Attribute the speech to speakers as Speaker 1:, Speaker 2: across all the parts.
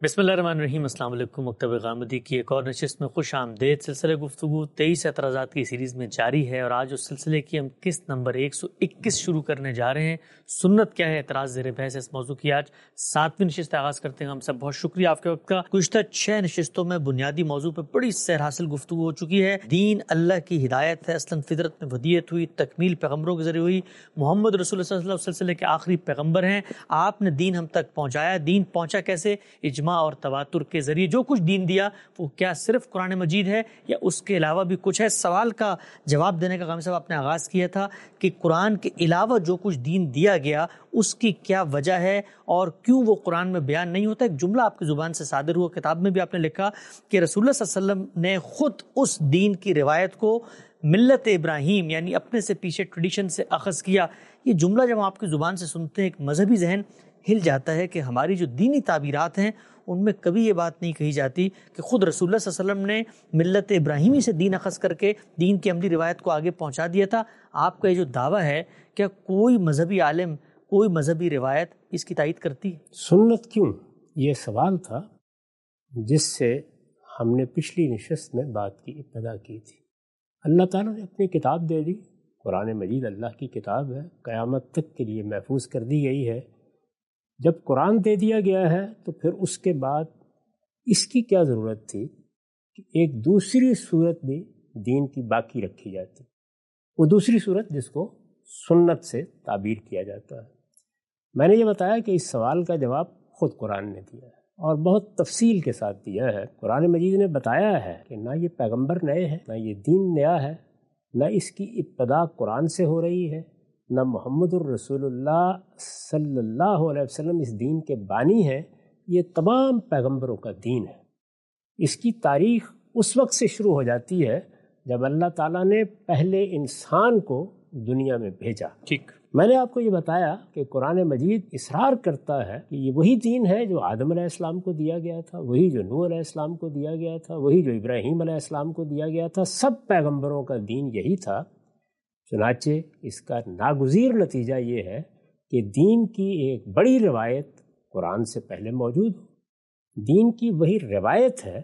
Speaker 1: बिस्मिल्लाहिर्रहमानिर्रहीम। अस्सलाम वालेकुम। मकतब गामदी की एक और नशिस्त में खुश आमदेद। सिलसिले गुफ्तगू 23 एतराज़ात की सीरीज़ में जारी है और आज उस सिलसिले की हम किस्त नंबर 121 शुरू करने जा रहे हैं। सुन्नत क्या है, एतराज़ ज़ेर बहस। इस मौजू की आज 7वीं नशिस्त आगाज़ करते हैं। हम सब बहुत शुक्रिया आपके वक्त का। गुज़िश्ता 6 नशिस्तों में बुनियादी मौजू पर बड़ी सैर हासिल गुफ्तगू हो चुकी है। दीन अल्लाह की हिदायत है, असलन फितरत में वदियत हुई, तकमील पैगम्बरों के ज़रिए हुई। मोहम्मद रसूलुल्लाह सल्लल्लाहु अलैहि वसल्लम सिलसिले के आखिरी पैगम्बर हैं। आपने दीन हम तक पहुँचाया। दीन पहुँचा कैसे? इजमा और तवातुर के जरिए। जो कुछ दीन दिया वो क्या सिर्फ कुरान मजीद है या उसके अलावा भी कुछ है? सवाल का जवाब देने का काम साहब आपने आगाज़ किया था कि कुरान के अलावा जो कुछ दीन दिया गया उसकी क्या वजह है और क्यों वो कुरान में बयान नहीं होता। एक जुमला आपकी ज़ुबान से सादर हुआ, किताब में भी आपने लिखा कि रसूलुल्लाह सल्लल्लाहु अलैहि वसल्लम ने ख़ुद उस दीन की रिवायत को मिल्लत इब्राहीम यानी अपने से पीछे ट्रेडिशन से अखज़ किया। ये जुमला जब हम आपकी ज़ुबान से सुनते हैं एक मजहबी जहन हिल जाता है कि हमारी जो दीनी ताबीरात हैं उनमें कभी ये बात नहीं कही जाती कि ख़ुद रसूलुल्लाह सल्लल्लाहु अलैहि वसल्लम ने मिल्लत इब्राहीमी से दीन अखज़ करके दीन की अमली रिवायत को आगे पहुंचा दिया था। आपका ये जो दावा है, क्या कोई मजहबी आलिम, कोई मजहबी रिवायत इसकी तायीद करती है?
Speaker 2: सुन्नत क्यों, ये सवाल था जिससे हमने पिछली नशिस्त में बात की इब्तिदा की थी। अल्लाह ताला ने अपनी किताब दे दी। कुरान मजीद अल्लाह की किताब है, क़यामत तक के लिए महफूज कर दी गई है। जब कुरान दे दिया गया है तो फिर उसके बाद इसकी क्या ज़रूरत थी कि एक दूसरी सूरत भी दीन की बाकी रखी जाती, वो दूसरी सूरत जिसको सुन्नत से ताबीर किया जाता है। मैंने ये बताया कि इस सवाल का जवाब ख़ुद कुरान ने दिया है और बहुत तफसील के साथ दिया है। कुरान मजीद ने बताया है कि ना ये पैगंबर नए हैं, ना ये दीन नया है, ना इसकी इब्तिदा कुरान से हो रही है, ना मुहम्मदुर रसूलुल्लाह सल्लल्लाहु अलैहि वसल्लम इस दीन के बानी हैं। ये तमाम पैगंबरों का दीन है। इसकी तारीख़ उस वक्त से शुरू हो जाती है जब अल्लाह ताला ने पहले इंसान को दुनिया में भेजा।
Speaker 1: ठीक,
Speaker 2: मैंने आपको ये बताया कि कुरान मजीद इसरार करता है कि ये वही दीन है जो आदम अलैहिस्सलाम को दिया गया था, वही जो नूह अलैहिस्सलाम को दिया गया था, वही जो इब्राहीम अलैहिस्सलाम को दिया गया था। सब पैगंबरों का दीन यही था। चुनाचे इसका नागुज़ीर नतीजा ये है कि दीन की एक बड़ी रिवायत कुरान से पहले मौजूद हो। दीन की वही रिवायत है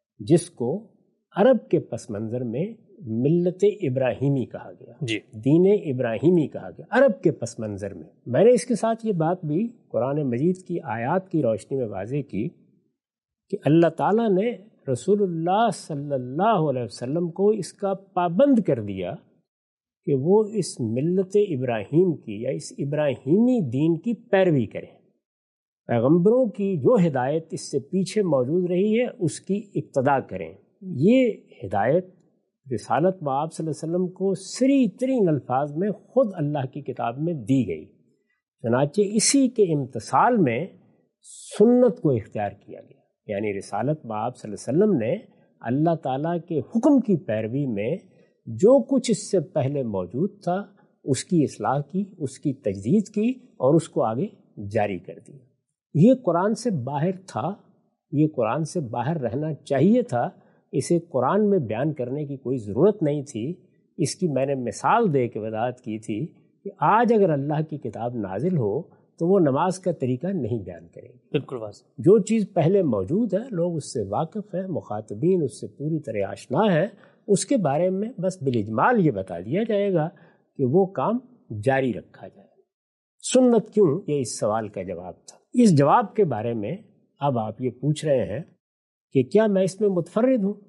Speaker 2: जिसको अरब के पस मंज़र में मिल्लत इब्राहीमी कहा गया जी, दीन इब्राहीमी कहा गया अरब के पस मंज़र में। मैंने इसके साथ ये बात भी कुरान मजीद की आयात की रोशनी में वाज़ेह की कि अल्लाह ताला ने रसूलुल्लाह सल्लल्लाहु अलैहि वसल्लम को इसका पाबंद कर दिया कि वो इस मिल्लत इब्राहीम की या इस इब्राहीमी दीन की पैरवी करें। पैगंबरों की जो हिदायत इससे पीछे मौजूद रही है उसकी इक्तदा करें। ये हिदायत रिसालत मआब सल्लल्लाहु अलैहि वसल्लम को सरी तरीन अल्फाज में ख़ुद अल्लाह की किताब में दी गई। चनाचे इसी के इम्तिसाल में सुन्नत को इख्तियार किया गया, यानी रिसालत मआब सल्लल्लाहु अलैहि वसल्लम ने अल्लाह ताला के हुक्म की पैरवी में जो कुछ इससे पहले मौजूद था उसकी इस्लाह की, उसकी तजदीद की और उसको आगे जारी कर दिया। ये कुरान से बाहर था, ये कुरान से बाहर रहना चाहिए था। इसे कुरान में बयान करने की कोई ज़रूरत नहीं थी। इसकी मैंने मिसाल दे के वजाहत की थी कि आज अगर अल्लाह की किताब नाजिल हो तो वो नमाज का तरीका नहीं बयान करेगी।
Speaker 1: बिल्कुल वाज़ेह।
Speaker 2: जो चीज़ पहले मौजूद है, लोग उससे वाकिफ़ हैं, मुखातबीन उससे पूरी तरह आशना है, उसके बारे में बस बिलिजमाल ये बता दिया जाएगा कि वो काम जारी रखा जाए। सुन्नत क्यों, ये इस सवाल का जवाब था। इस जवाब के बारे में अब आप ये पूछ रहे हैं कि क्या मैं इसमें मुतफर्रिद हूँ।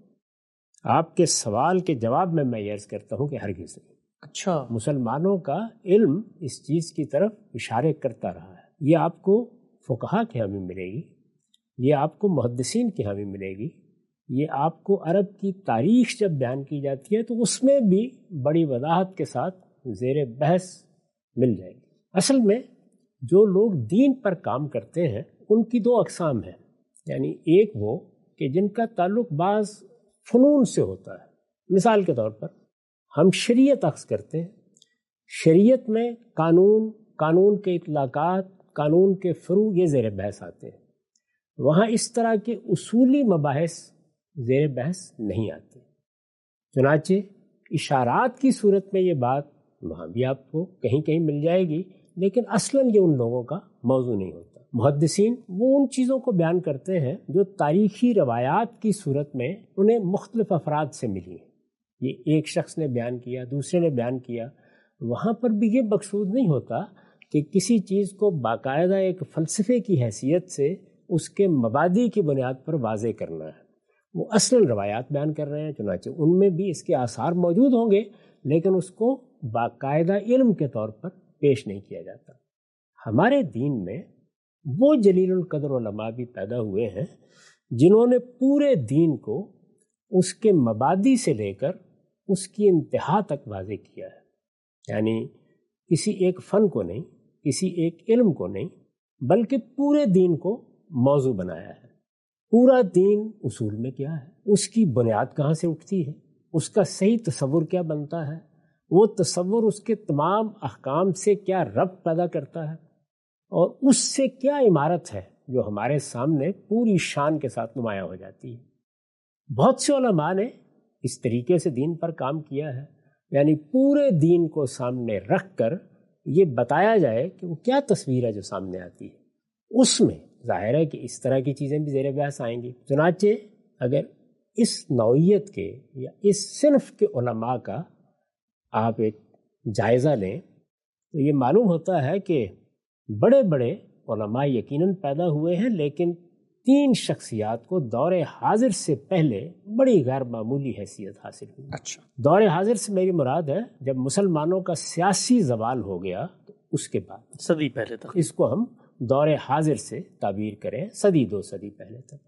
Speaker 2: आपके सवाल के जवाब में मैं ये अर्ज़ करता हूँ कि हरगिज़ नहीं।
Speaker 1: अच्छा,
Speaker 2: मुसलमानों का इल्म इस चीज़ की तरफ इशारे करता रहा है। ये आपको फ़ुक़हा के यहाँ भी मिलेगी, ये आपको मुहद्दिसीन के यहाँ भी मिलेगी, ये आपको अरब की तारीख़ जब बयान की जाती है तो उसमें भी बड़ी वजाहत के साथ ज़ेर बहस मिल जाएगी। असल में जो लोग दीन पर काम करते हैं उनकी दो अक़साम हैं। यानी एक वो कि जिनका ताल्लुक़ बाज़ फ़नून से होता है। मिसाल के तौर पर हम शरीयत अख्ज़ करते हैं। शरीयत में कानून, कानून के इतलाक़ात, कानून के फ़ुरू ये ज़ेर बहस आते हैं। वहाँ इस तरह के उसूली मबाहिस ज़ेर बहस नहीं आते। चुनाचे इशारात की सूरत में ये बात वहाँ भी आपको कहीं कहीं मिल जाएगी, लेकिन असलन ये उन लोगों का मौजू नहीं होता। محدثین وہ ان چیزوں کو بیان کرتے ہیں جو تاریخی روایات کی صورت میں انہیں مختلف افراد سے ملی ہیں. یہ ایک شخص نے بیان کیا، دوسرے نے بیان کیا. وہاں پر بھی یہ مقصود نہیں ہوتا کہ کسی چیز کو باقاعدہ ایک فلسفے کی حیثیت سے اس کے مبادی کی بنیاد پر واضح کرنا ہے. وہ اصل روایات بیان کر رہے ہیں، چنانچہ ان میں بھی اس کے آثار موجود ہوں گے، لیکن اس کو باقاعدہ علم کے طور پر پیش نہیں کیا جاتا. ہمارے دین میں وہ جلیل القدر علماء بھی پیدا ہوئے ہیں جنہوں نے پورے دین کو اس کے مبادی سے لے کر اس کی انتہا تک واضح کیا ہے. یعنی کسی ایک فن کو نہیں، کسی ایک علم کو نہیں، بلکہ پورے دین کو موضوع بنایا ہے. پورا دین اصول میں کیا ہے، اس کی بنیاد کہاں سے اٹھتی ہے، اس کا صحیح تصور کیا بنتا ہے، وہ تصور اس کے تمام احکام سے کیا ربط پیدا کرتا ہے، اور اس سے کیا عمارت ہے جو ہمارے سامنے پوری شان کے ساتھ نمایاں ہو جاتی ہے. بہت سے علماء نے اس طریقے سے دین پر کام کیا ہے، یعنی پورے دین کو سامنے رکھ کر یہ بتایا جائے کہ وہ کیا تصویر ہے جو سامنے آتی ہے. اس میں ظاہر ہے کہ اس طرح کی چیزیں بھی زیر بحث آئیں گی. چنانچہ اگر اس نوعیت کے یا اس صنف کے علماء کا آپ ایک جائزہ لیں تو یہ معلوم ہوتا ہے کہ بڑے بڑے علماء یقیناً پیدا ہوئے ہیں، لیکن 3 شخصیات کو دور حاضر سے پہلے بڑی غیر معمولی حیثیت حاصل ہوئی.
Speaker 1: اچھا،
Speaker 2: دور حاضر سے میری مراد ہے جب مسلمانوں کا سیاسی زوال ہو گیا تو اس کے بعد
Speaker 1: صدی پہلے تک
Speaker 2: اس کو ہم دور حاضر سے تعبیر کریں، صدی 2 صدی پہلے تک.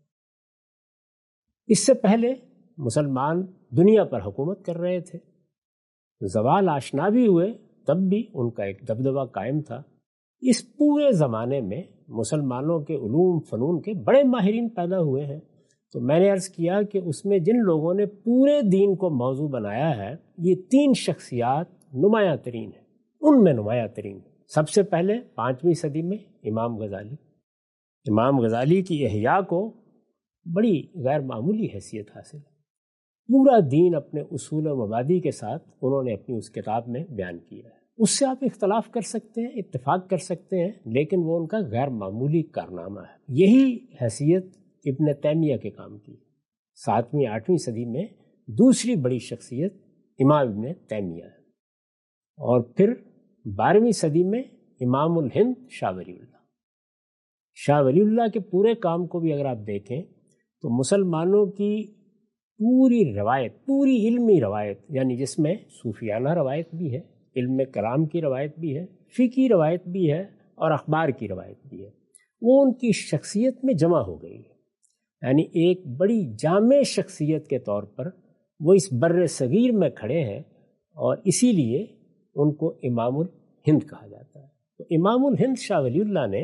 Speaker 2: اس سے پہلے مسلمان دنیا پر حکومت کر رہے تھے، زوال آشنا بھی ہوئے تب بھی ان کا ایک دبدبہ قائم تھا. اس پورے زمانے میں مسلمانوں کے علوم فنون کے بڑے ماہرین پیدا ہوئے ہیں. تو میں نے عرض کیا کہ اس میں جن لوگوں نے پورے دین کو موضوع بنایا ہے یہ 3 شخصیات نمایاں ترین ہیں. ان میں نمایاں ترین سب سے پہلے 5ویں صدی میں امام غزالی. امام غزالی کی احیاء کو بڑی غیر معمولی حیثیت حاصل ہے. پورا دین اپنے اصول و مبادی کے ساتھ انہوں نے اپنی اس کتاب میں بیان کیا ہے. اس سے آپ اختلاف کر سکتے ہیں، اتفاق کر سکتے ہیں، لیکن وہ ان کا غیر معمولی کارنامہ ہے. یہی حیثیت ابن تیمیہ کے کام کی. 7ویں 8ویں صدی میں دوسری بڑی شخصیت امام ابن تیمیہ ہے. اور پھر 12ویں صدی میں امام الہند شاہ ولی اللہ. شاہ ولی اللہ کے پورے کام کو بھی اگر آپ دیکھیں تو مسلمانوں کی پوری روایت، پوری علمی روایت، یعنی جس میں صوفیانہ روایت بھی ہے، علم کلام کی روایت بھی ہے، فقہی روایت بھی ہے اور اخبار کی روایت بھی ہے، وہ ان کی شخصیت میں جمع ہو گئی ہے. یعنی ایک بڑی جامع شخصیت کے طور پر وہ اس بر صغیر میں کھڑے ہیں، اور اسی لیے ان کو امام الہند کہا جاتا ہے. تو امام الہند شاہ ولی اللہ نے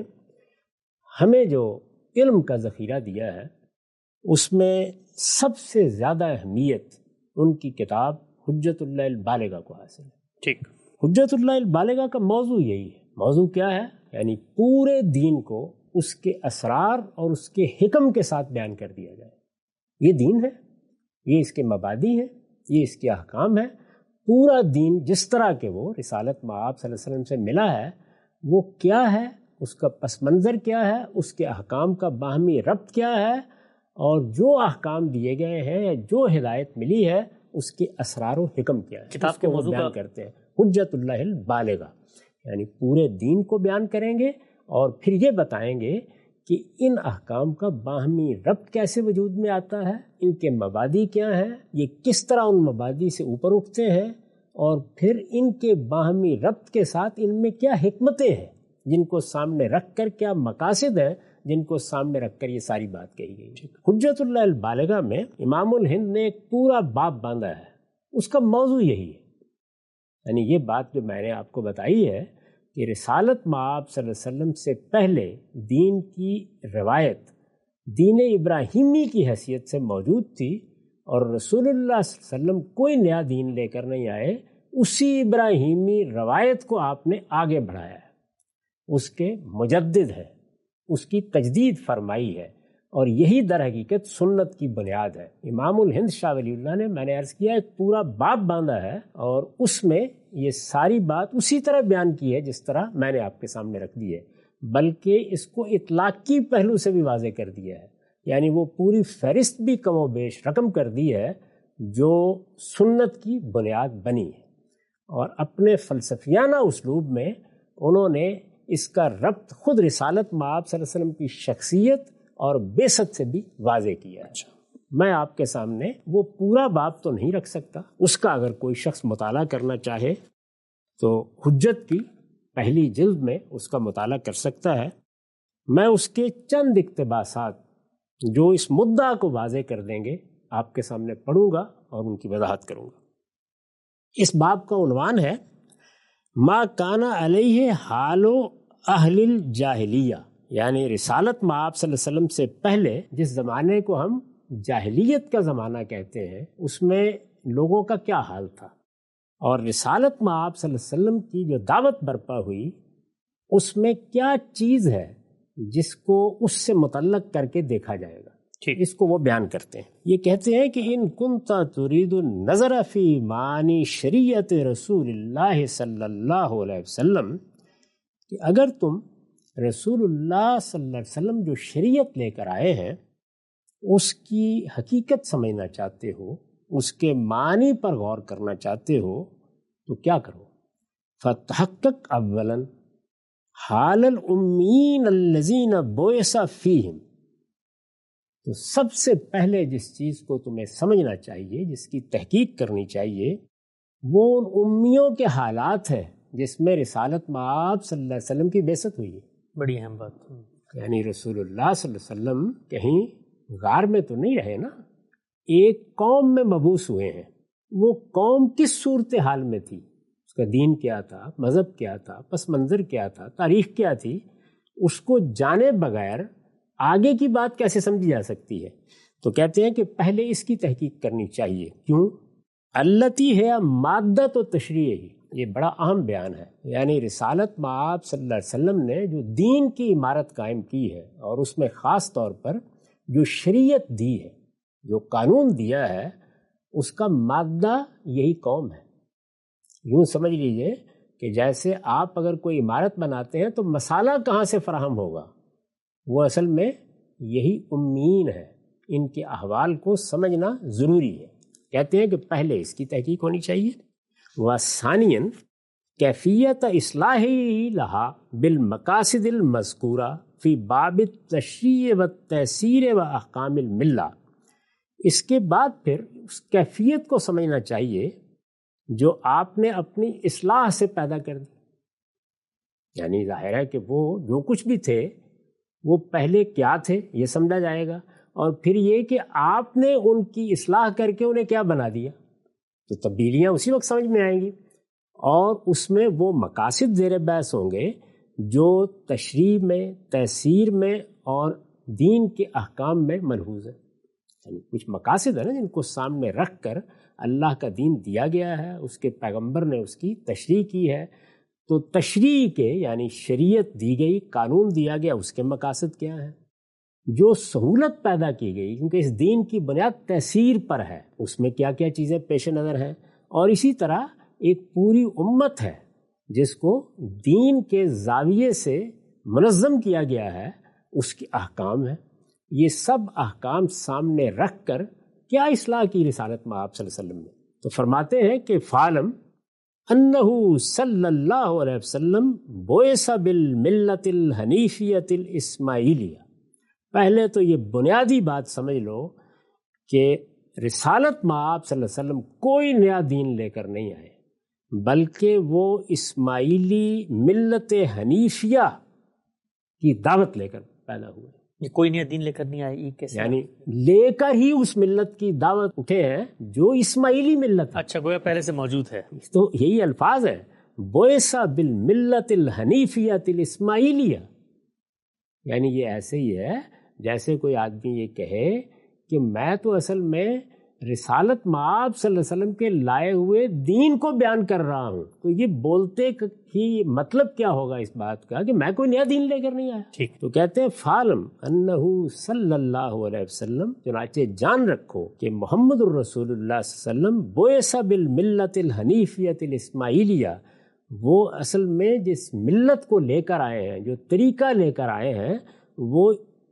Speaker 2: ہمیں جو علم کا ذخیرہ دیا ہے اس میں سب سے زیادہ اہمیت ان کی کتاب حجت اللہ البالغہ کو حاصل ہے.
Speaker 1: ٹھیک،
Speaker 2: حجت اللہ البالغہ کا موضوع یہی ہے. موضوع کیا ہے؟ یعنی پورے دین کو اس کے اسرار اور اس کے حکم کے ساتھ بیان کر دیا جائے. یہ دین ہے، یہ اس کے مبادی ہیں، یہ اس کے احکام ہیں. پورا دین جس طرح کے وہ رسالت مآب صلی اللہ علیہ وسلم سے ملا ہے وہ کیا ہے، اس کا پس منظر کیا ہے، اس کے احکام کا باہمی ربط کیا ہے، اور جو احکام دیے گئے ہیں، جو ہدایت ملی ہے اس کے اسرار و حکم کیا ہے.
Speaker 1: کتاب کے موضوع
Speaker 2: بیان کرتے ہیں حجت اللہ البالغہ. یعنی پورے دین کو بیان کریں گے اور پھر یہ بتائیں گے کہ ان احکام کا باہمی ربط کیسے وجود میں آتا ہے، ان کے مبادی کیا ہیں، یہ کس طرح ان مبادی سے اوپر اٹھتے ہیں، اور پھر ان کے باہمی ربط کے ساتھ ان میں کیا حکمتیں ہیں جن کو سامنے رکھ کر، کیا مقاصد ہیں جن کو سامنے رکھ کر یہ ساری بات کہی گئی. حجت اللہ البالغہ میں امام الہند نے ایک پورا باب باندھا ہے. اس کا موضوع یہی ہے. یعنی یہ بات جو میں نے آپ کو بتائی ہے کہ رسالت مآب صلی اللہ علیہ وسلم سے پہلے دین کی روایت دین ابراہیمی کی حیثیت سے موجود تھی، اور رسول اللہ صلی اللہ علیہ وسلم کوئی نیا دین لے کر نہیں آئے، اسی ابراہیمی روایت کو آپ نے آگے بڑھایا ہے، اس کے مجدد ہے، اس کی تجدید فرمائی ہے، اور یہی در حقیقت سنت کی بنیاد ہے. امام الہند شاہ ولی اللہ نے، میں نے عرض کیا، ایک پورا باب باندھا ہے اور اس میں یہ ساری بات اسی طرح بیان کی ہے جس طرح میں نے آپ کے سامنے رکھ دی ہے. بلکہ اس کو اطلاقی پہلو سے بھی واضح کر دیا ہے، یعنی وہ پوری فہرست بھی کم و بیش رقم کر دی ہے جو سنت کی بنیاد بنی ہے، اور اپنے فلسفیانہ اسلوب میں انہوں نے اس کا ربط خود رسالت مآب صلی اللہ علیہ وسلم کی شخصیت اور بعثت سے بھی واضح کیا ہے۔ میں آپ کے سامنے وہ پورا باب تو نہیں رکھ سکتا، اس کا اگر کوئی شخص مطالعہ کرنا چاہے تو حجت کی پہلی جلد میں اس کا مطالعہ کر سکتا ہے۔ میں اس کے چند اقتباسات جو اس مدعا کو واضح کر دیں گے آپ کے سامنے پڑھوں گا اور ان کی وضاحت کروں گا۔ اس باب کا عنوان ہے ما کان علیہ حال اہل الجاہلیہ، یعنی رسالت مآب صلی اللہ علیہ وسلم سے پہلے جس زمانے کو ہم جاہلیت کا زمانہ کہتے ہیں، اس میں لوگوں کا کیا حال تھا، اور رسالت مآب صلی اللہ علیہ وسلم کی جو دعوت برپا ہوئی اس میں کیا چیز ہے جس کو اس سے متعلق کر کے دیکھا جائے گا۔ اس کو وہ بیان کرتے ہیں، یہ کہتے ہیں کہ ان کنت ترید النظر فی معانی شریعت رسول اللہ صلی اللہ علیہ وسلم، کہ اگر تم رسول اللہ صلی اللہ علیہ وسلم جو شریعت لے کر آئے ہیں اس کی حقیقت سمجھنا چاہتے ہو، اس کے معنی پر غور کرنا چاہتے ہو، تو کیا کرو؟ فتحقق اولا حال الامین الذین بعث فیہم، تو سب سے پہلے جس چیز کو تمہیں سمجھنا چاہیے، جس کی تحقیق کرنی چاہیے، وہ ان امیوں کے حالات ہیں جس میں رسالت مآب صلی اللہ علیہ وسلم کی بعثت ہوئی ہے۔
Speaker 1: بڑی اہم بات،
Speaker 2: یعنی رسول اللہ صلی اللہ علیہ وسلم کہیں غار میں تو نہیں رہے نا، ایک قوم میں مبعوث ہوئے ہیں۔ وہ قوم کس صورتحال میں تھی، اس کا دین کیا تھا، مذہب کیا تھا، پس منظر کیا تھا، تاریخ کیا تھی، اس کو جانے بغیر آگے کی بات کیسے سمجھی جا سکتی ہے؟ تو کہتے ہیں کہ پہلے اس کی تحقیق کرنی چاہیے۔ کیوں؟ التی ہے مادت و تشریعی، یہ بڑا اہم بیان ہے، یعنی رسالت مآب صلی اللہ علیہ وسلم نے جو دین کی عمارت قائم کی ہے اور اس میں خاص طور پر جو شریعت دی ہے، جو قانون دیا ہے، اس کا مادہ یہی قوم ہے۔ یوں سمجھ لیجئے کہ جیسے آپ اگر کوئی عمارت بناتے ہیں تو مسالہ کہاں سے فراہم ہوگا، وہ اصل میں یہی امیین ہے، ان کے احوال کو سمجھنا ضروری ہے۔ کہتے ہیں کہ پہلے اس کی تحقیق ہونی چاہیے۔ وثانیاً کیفیت اصلاحی لہا بالمقاصد المذکورہ فی باب التشریع والتیسیر و احکام الملہ، اس کے بعد پھر اس کیفیت کو سمجھنا چاہیے جو آپ نے اپنی اصلاح سے پیدا کر دی۔ یعنی ظاہر ہے کہ وہ جو کچھ بھی تھے وہ پہلے کیا تھے یہ سمجھا جائے گا، اور پھر یہ کہ آپ نے ان کی اصلاح کر کے انہیں کیا بنا دیا، تو تبدیلیاں اسی وقت سمجھ میں آئیں گی، اور اس میں وہ مقاصد زیر بحث ہوں گے جو تشریع میں، تیسیر میں اور دین کے احکام میں ملحوظ ہے۔ یعنی کچھ مقاصد ہیں نا جن کو سامنے رکھ کر اللہ کا دین دیا گیا ہے، اس کے پیغمبر نے اس کی تشریح کی ہے، تو تشریح کے یعنی شریعت دی گئی، قانون دیا گیا، اس کے مقاصد کیا ہیں؟ جو سہولت پیدا کی گئی، کیونکہ اس دین کی بنیاد تیسیر پر ہے، اس میں کیا کیا چیزیں پیش نظر ہیں، اور اسی طرح ایک پوری امت ہے جس کو دین کے زاویے سے منظم کیا گیا ہے، اس کے احکام ہیں۔ یہ سب احکام سامنے رکھ کر کیا اصلاح کی رسالت مآب صلی اللہ علیہ وسلم نے؟ تو فرماتے ہیں کہ فعلم انہ صلی اللہ علیہ وسلم بعث بالملت الحنیفیت الاسماعیلیہ۔ پہلے تو یہ بنیادی بات سمجھ لو کہ رسالت مآب صلی اللہ علیہ وسلم کوئی نیا دین لے کر نہیں آئے، بلکہ وہ اسماعیلی ملت حنیفیہ کی دعوت لے کر پیدا ہوئے۔
Speaker 1: یہ کوئی نیا دین لے کر نہیں آئے، کیسے؟
Speaker 2: یعنی لے کر ہی اس ملت کی دعوت اٹھے ہیں جو اسماعیلی ملت ہے۔
Speaker 1: اچھا، گویا پہلے سے موجود ہے۔
Speaker 2: تو یہی الفاظ ہے، بعث بالملت الحنیفیۃ الاسماعیلیہ، یعنی یہ ایسے ہی ہے جیسے کوئی آدمی یہ کہے کہ میں تو اصل میں رسالت مآب صلی اللہ علیہ وسلم کے لائے ہوئے دین کو بیان کر رہا ہوں، تو یہ بولتے ہی مطلب کیا ہوگا اس بات کا کہ میں کوئی نیا دین لے کر نہیں آیا۔
Speaker 1: ٹھیک،
Speaker 2: تو کہتے ہیں فعلم انہ صلی اللہ علیہ وسلم، چنانچہ جان رکھو کہ محمد الرسول اللہ صلی اللہ علیہ وسلم بعث بالملت الحنیفیۃ الاسماعیلیہ، وہ اصل میں جس ملت کو لے کر آئے ہیں، جو طریقہ لے کر آئے ہیں، وہ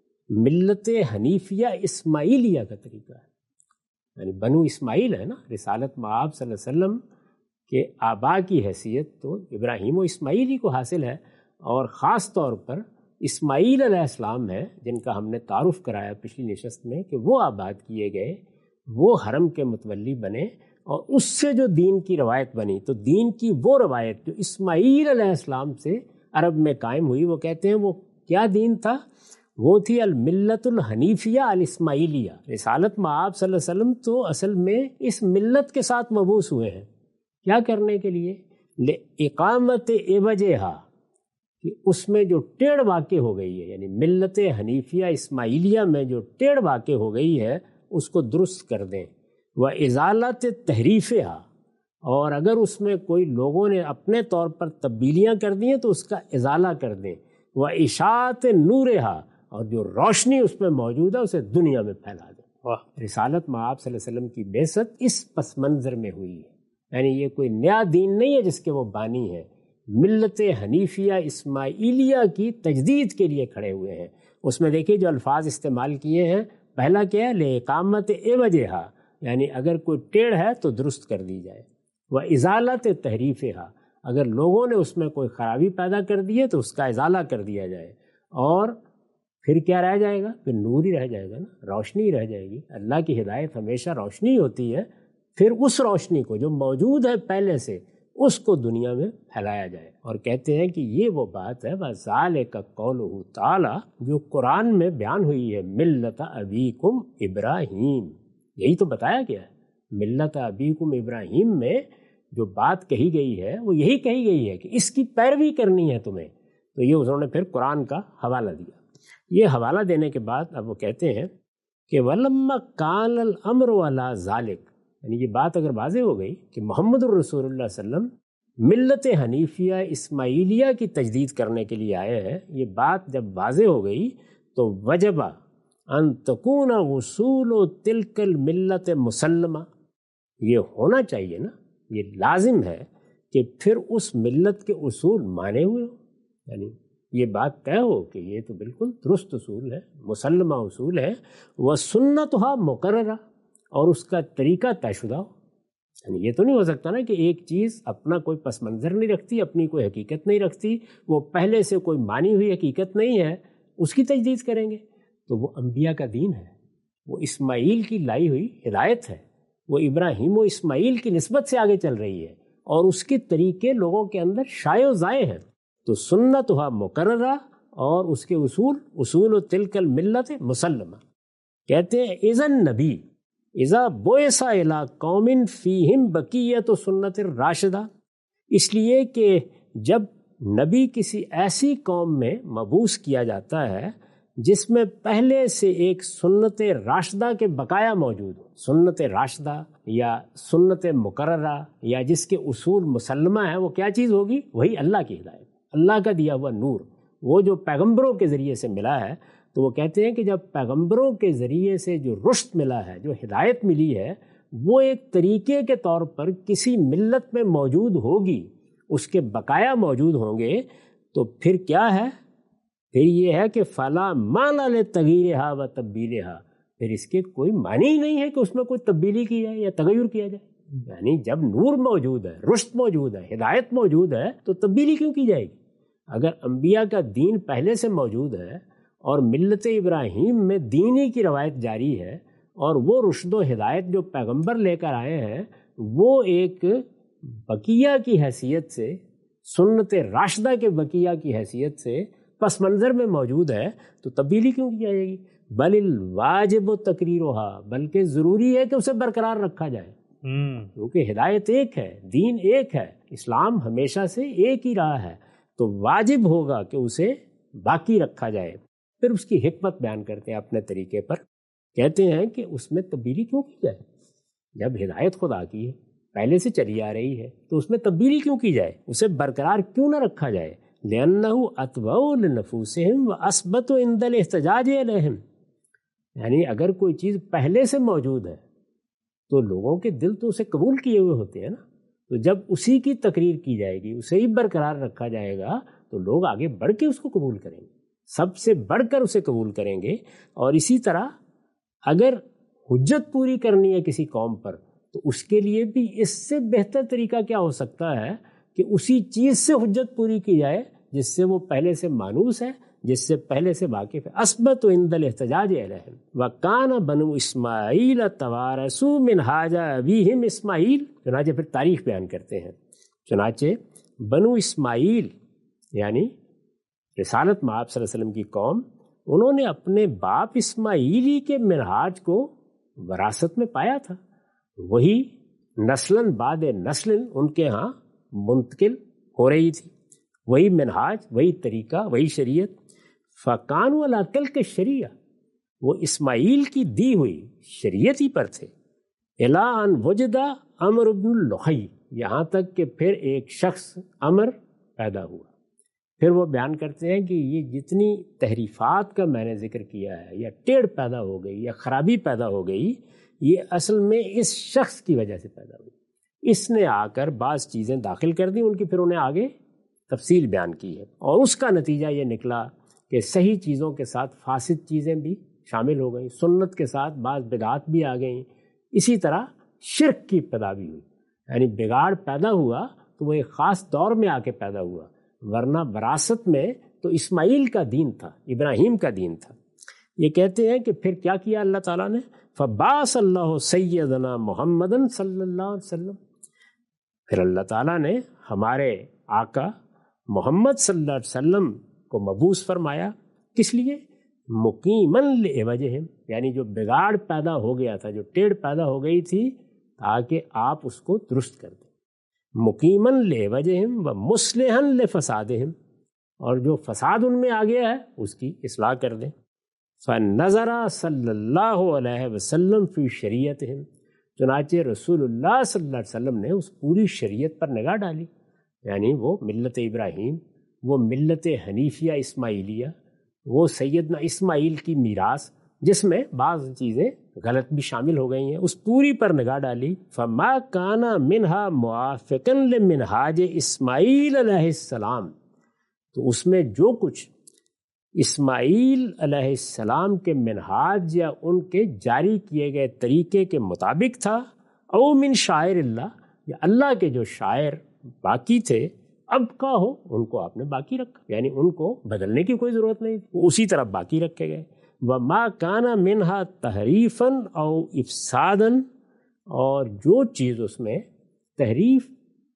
Speaker 2: ملت حنیفیہ اسماعیلیہ کا طریقہ ہے. یعنی بنو اسماعیل ہے نا، رسالت مآب صلی اللہ علیہ وسلم کے آبا کی حیثیت تو ابراہیم و اسماعیل ہی کو حاصل ہے، اور خاص طور پر اسماعیل علیہ السلام ہے جن کا ہم نے تعارف کرایا پچھلی نشست میں کہ وہ آباد کیے گئے، وہ حرم کے متولی بنے، اور اس سے جو دین کی روایت بنی، تو دین کی وہ روایت جو اسماعیل علیہ السلام سے عرب میں قائم ہوئی، وہ کہتے ہیں وہ کیا دین تھا؟ وہ تھی الملت الحنیفیہ الاسماعیلیہ. رسالت مآب صلی اللہ علیہ وسلم تو اصل میں اس ملت کے ساتھ مبعوث ہوئے ہیں. کیا کرنے کے لیے؟ اقامت عوجہا، کہ اس میں جو ٹیڑھ واقع ہو گئی ہے، یعنی ملت حنیفیہ اسماعیلیہ میں جو ٹیڑھ واقع ہو گئی ہے اس کو درست کر دیں. وہ ازالت تحریفہا، اور اگر اس میں کوئی لوگوں نے اپنے طور پر تبدیلیاں کر دی ہیں تو اس کا ازالہ کر دیں. وہ اشاعت نورہا، اور جو روشنی اس میں موجود ہے اسے دنیا میں پھیلا دیں. رسالت مآب صلی اللہ علیہ وسلم کی بعثت اس پس منظر میں ہوئی ہے. یعنی یہ کوئی نیا دین نہیں ہے جس کے وہ بانی ہیں، ملت حنیفیہ اسماعیلیہ کی تجدید کے لیے کھڑے ہوئے ہیں. اس میں دیکھیے جو الفاظ استعمال کیے ہیں، پہلا کیا ہے؟ لِإِقَامَتِ عِوَجِهَا، یعنی اگر کوئی ٹیڑھ ہے تو درست کر دی جائے. وَإِزَالَةِ تَحْرِیفِهَا، اگر لوگوں نے اس میں کوئی خرابی پیدا کر دی ہے تو اس کا ازالہ کر دیا جائے. اور پھر کیا رہ جائے گا؟ پھر نور ہی رہ جائے گا نا، روشنی رہ جائے گی. اللہ کی ہدایت ہمیشہ روشنی ہوتی ہے. پھر اس روشنی کو جو موجود ہے پہلے سے، اس کو دنیا میں پھیلایا جائے. اور کہتے ہیں کہ یہ وہ بات ہے وَذَالِكَ قَوْلُهُ تَعَالَى جو قرآن میں بیان ہوئی ہے، ملت ابیکم ابراہیم. یہی تو بتایا گیا ہے. ملت ابیکم ابراہیم میں جو بات کہی گئی ہے وہ یہی کہی گئی ہے کہ اس کی پیروی کرنی ہے تمہیں. تو یہ انہوں نے پھر قرآن کا حوالہ دیا. یہ حوالہ دینے کے بعد اب وہ کہتے ہیں کہ وَلَمَّا كَانَ الْأَمْرُ عَلَى ذَلِكَ، یعنی یہ بات اگر واضح ہو گئی کہ محمد الرسول اللہ صلی اللہ علیہ وسلم ملت حنیفیہ اسماعیلیہ کی تجدید کرنے کے لیے آئے ہیں، یہ بات جب واضح ہو گئی تو وجبہ ان تکون وصول تلک الملت مسلمہ، یہ ہونا چاہیے نا، یہ لازم ہے کہ پھر اس ملت کے اصول مانے ہوئے ہو. یعنی یہ بات طے ہو کہ یہ تو بالکل درست اصول ہے، مسلمہ اصول ہے. وسنتھا مقررہ، اور اس کا طریقہ طے شدہ ہو. یعنی یہ تو نہیں ہو سکتا نا کہ ایک چیز اپنا کوئی پس منظر نہیں رکھتی، اپنی کوئی حقیقت نہیں رکھتی، وہ پہلے سے کوئی مانی ہوئی حقیقت نہیں ہے، اس کی تجدید کریں گے. تو وہ انبیاء کا دین ہے، وہ اسماعیل کی لائی ہوئی ہدایت ہے، وہ ابراہیم و اسماعیل کی نسبت سے آگے چل رہی ہے، اور اس کے طریقے لوگوں کے اندر شائع و زائع ہیں. تو سنتھا مقررہ، اور اس کے اصول تلک الملت مسلمہ. کہتے ہیں اذن نبی اذا بعث الی قوم فیہم بقیۃ سنت الراشدہ، اس لیے کہ جب نبی کسی ایسی قوم میں مبعوث کیا جاتا ہے جس میں پہلے سے ایک سنت راشدہ کے بقایا موجود ہو، سنت راشدہ یا سنت مقررہ یا جس کے اصول مسلمہ ہیں، وہ کیا چیز ہوگی؟ وہی اللہ کی ہدایت، اللہ کا دیا ہوا نور، وہ جو پیغمبروں کے ذریعے سے ملا ہے. تو وہ کہتے ہیں کہ جب پیغمبروں کے ذریعے سے جو رشد ملا ہے، جو ہدایت ملی ہے، وہ ایک طریقے کے طور پر کسی ملت میں موجود ہوگی، اس کے بقایا موجود ہوں گے، تو پھر کیا ہے؟ پھر یہ ہے کہ فلا معنی لتغییرھا و تبدیلھا، پھر اس کے کوئی معنی ہی نہیں ہے کہ اس میں کوئی تبدیلی کی جائے یا تغیر کیا جائے. یعنی جب نور موجود ہے، رشد موجود ہے، ہدایت موجود ہے، تو تبدیلی کیوں کی جائے گی؟ اگر انبیاء کا دین پہلے سے موجود ہے اور ملت ابراہیم میں دینی کی روایت جاری ہے، اور وہ رشد و ہدایت جو پیغمبر لے کر آئے ہیں وہ ایک بقیہ کی حیثیت سے، سنت راشدہ کے بقیہ کی حیثیت سے پس منظر میں موجود ہے، تو تبدیلی کیوں کی جائے گی؟ بل الواجب تقریرھا، بلکہ ضروری ہے کہ اسے برقرار رکھا جائے، کیونکہ ہدایت ایک ہے، دین ایک ہے، اسلام ہمیشہ سے ایک ہی رہا ہے، تو واجب ہوگا کہ اسے باقی رکھا جائے. پھر اس کی حکمت بیان کرتے ہیں اپنے طریقے پر. کہتے ہیں کہ اس میں تبدیلی کیوں کی جائے؟ جب ہدایت خدا کی ہے، پہلے سے چلی آ رہی ہے، تو اس میں تبدیلی کیوں کی جائے؟ اسے برقرار کیوں نہ رکھا جائے؟ لِأَنَّهُ أَتْبَعُ لِنُفُوسِهِمْ وَأَثْبَتُ عِنْدَ الْاحْتِجَاجِ عَلَيْهِمْ. یعنی اگر کوئی چیز پہلے سے موجود ہے تو لوگوں کے دل تو اسے قبول کیے ہوئے ہوتے ہیں نا، تو جب اسی کی تقریر کی جائے گی، اسے ہی برقرار رکھا جائے گا، تو لوگ آگے بڑھ کے اس کو قبول کریں گے، سب سے بڑھ کر اسے قبول کریں گے۔ اور اسی طرح اگر حجت پوری کرنی ہے کسی قوم پر، تو اس کے لیے بھی اس سے بہتر طریقہ کیا ہو سکتا ہے کہ اسی چیز سے حجت پوری کی جائے جس سے وہ پہلے سے مانوس ہے، جس سے پہلے سے واقف ہے۔ اثبت عند الاحتجاج علیہم وکان بنو اسماعیل توارثوا من حاج ابیہم اسماعیل۔ چنانچہ پھر تاریخ بیان کرتے ہیں، چنانچہ بنو اسماعیل یعنی رسالت مآب صلی اللہ علیہ وسلم کی قوم، انہوں نے اپنے باپ اسماعیلی کے منہاج کو وراثت میں پایا تھا، وہی نسلاً بعد نسل ان کے ہاں منتقل ہو رہی تھی، وہی منہاج، وہی طریقہ، وہی شریعت۔ فَكَانُوا عَلَىٰ تِلْكَ الشَّرِيعَةِ، وہ اسماعیل کی دی ہوئی شریعت ہی پر تھے۔ إِلَىٰ أَنْ وُجِدَ عمرو بن لحی، یہاں تک کہ پھر ایک شخص عمر پیدا ہوا۔ پھر وہ بیان کرتے ہیں کہ یہ جتنی تحریفات کا میں نے ذکر کیا ہے، یا ٹیڑھ پیدا ہو گئی یا خرابی پیدا ہو گئی، یہ اصل میں اس شخص کی وجہ سے پیدا ہوئی۔ اس نے آ کر بعض چیزیں داخل کر دی ان کی، پھر انہیں آگے تفصیل بیان کی ہے، اور اس کا نتیجہ یہ نکلا کہ صحیح چیزوں کے ساتھ فاسد چیزیں بھی شامل ہو گئیں، سنت کے ساتھ بعض بدعات بھی آ گئیں، اسی طرح شرک کی ابتدا بھی ہوئی۔ یعنی بگاڑ پیدا ہوا تو وہ ایک خاص دور میں آ کے پیدا ہوا، ورنہ وراثت میں تو اسماعیل کا دین تھا، ابراہیم کا دین تھا۔ یہ کہتے ہیں کہ پھر کیا کیا اللہ تعالیٰ نے، فبعث اللہ سیدنا محمد صلی اللہ علیہ وسلم، پھر اللہ تعالیٰ نے ہمارے آقا محمد صلی اللہ علیہ وسلم کو مبعوث فرمایا، کس لیے؟ مقیماً لعوجہم، یعنی جو بگاڑ پیدا ہو گیا تھا، جو ٹیڑھ پیدا ہو گئی تھی، تاکہ آپ اس کو درست کر دیں۔ مقیماً لعوجہم ومصلحاً لفسادہم، اور جو فساد ان میں آ گیا ہے اس کی اصلاح کر دیں۔ فنظر صلی اللہ علیہ وسلم فی شریعتہم، چنانچہ رسول اللہ صلی اللہ علیہ وسلم نے اس پوری شریعت پر نگاہ ڈالی، یعنی وہ ملت ابراہیم، وہ ملت حنیفیہ اسماعیلیہ، وہ سیدنا اسماعیل کی میراث جس میں بعض چیزیں غلط بھی شامل ہو گئی ہیں، اس پوری پر نگاہ ڈالی۔ فما کان منہا موافقا لمنہاج اسماعیل علیہ السلام، تو اس میں جو کچھ اسماعیل علیہ السلام کے منہاج یا ان کے جاری کیے گئے طریقے کے مطابق تھا، او من شاعر اللہ، یا اللہ کے جو شاعر باقی تھے اب کا ہو، ان کو آپ نے باقی رکھا، یعنی ان کو بدلنے کی کوئی ضرورت نہیں، وہ اسی طرح باقی رکھے گئے۔ وما کان منہا تحریفا او افسادا، اور جو چیز اس میں تحریف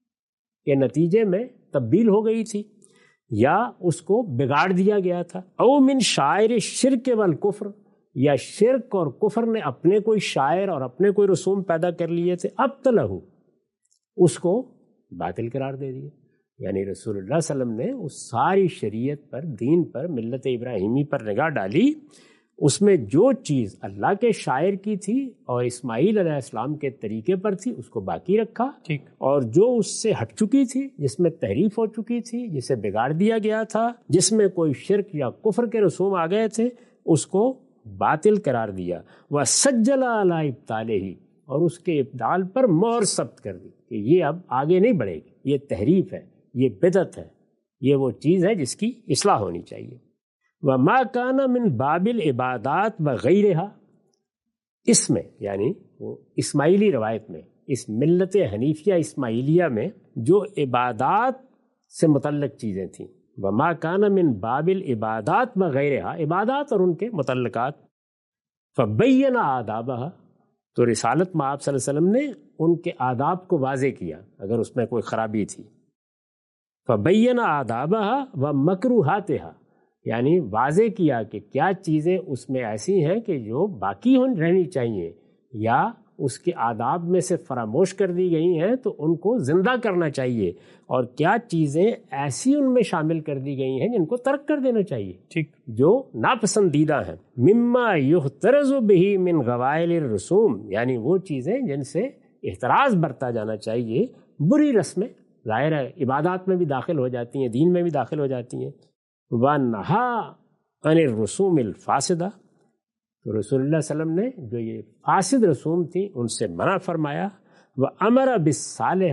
Speaker 2: کے نتیجے میں تبدیل ہو گئی تھی یا اس کو بگاڑ دیا گیا تھا، او من شاعر شرک والکفر، یا شرک اور کفر نے اپنے کوئی شاعر اور اپنے کوئی رسوم پیدا کر لیے تھے، ابطلہ، اس کو باطل قرار دے دیا۔ یعنی رسول اللہ صلی اللہ علیہ وسلم نے اس ساری شریعت پر، دین پر، ملت ابراہیمی پر نگاہ ڈالی، اس میں جو چیز اللہ کے شاعر کی تھی اور اسماعیل علیہ السلام کے طریقے پر تھی اس کو باقی رکھا، اور جو اس سے ہٹ چکی تھی، جس میں تحریف ہو چکی تھی، جسے بگاڑ دیا گیا تھا، جس میں کوئی شرک یا کفر کے رسوم آ گئے تھے، اس کو باطل قرار دیا۔ وَسَجَّلَ عَلَىٰ إِبْطَالِهِ، اور اس کے ابدال پر مہر ثبت کر دی کہ یہ اب آگے نہیں بڑھے گی، یہ تحریف ہے، یہ بدعت ہے، یہ وہ چیز ہے جس کی اصلاح ہونی چاہیے۔ وَمَا كَانَ مِن بَابِ الْعِبَادَاتِ وَغَيْرِهَا، اس میں یعنی وہ اسماعیلی روایت میں، اس ملت حنیفیہ اسماعیلیہ میں جو عبادات سے متعلق چیزیں تھیں، وَمَا كَانَ مِن بَابِ الْعِبَادَاتِ وَغَيْرِهَا، عبادات اور ان کے متعلقات، فَبَيَّنَ آدَابَهَا، تو رسالت مآب صلی اللہ علیہ وسلم نے ان کے آداب کو واضح کیا اگر اس میں کوئی خرابی تھی۔ فَبَيَّنَ آدَابَهَا وَمَكْرُوهَاتِهَا، یعنی واضح کیا کہ کیا چیزیں اس میں ایسی ہیں کہ جو باقی رہنی چاہیے، یا اس کے آداب میں سے فراموش کر دی گئی ہیں تو ان کو زندہ کرنا چاہیے، اور کیا چیزیں ایسی ان میں شامل کر دی گئی ہیں جن کو ترک کر دینا چاہیے، ٹھیک، جو ناپسندیدہ ہیں۔ مما یحترز بہ من غوائل الرسوم، یعنی وہ چیزیں جن سے احتراز برتا جانا چاہیے، بری رسمیں ظاہر ہے عبادات میں بھی داخل ہو جاتی ہیں، دین میں بھی داخل ہو جاتی ہیں۔ وَنَهَا عَنِ الرُّسُومِ الْفَاسِدَةِ، تو رسول اللہ صلی اللہ علیہ وسلم نے جو یہ فاسد رسوم تھیں ان سے منع فرمایا۔ وَأَمَرَ بِالصَّالِحَةِ،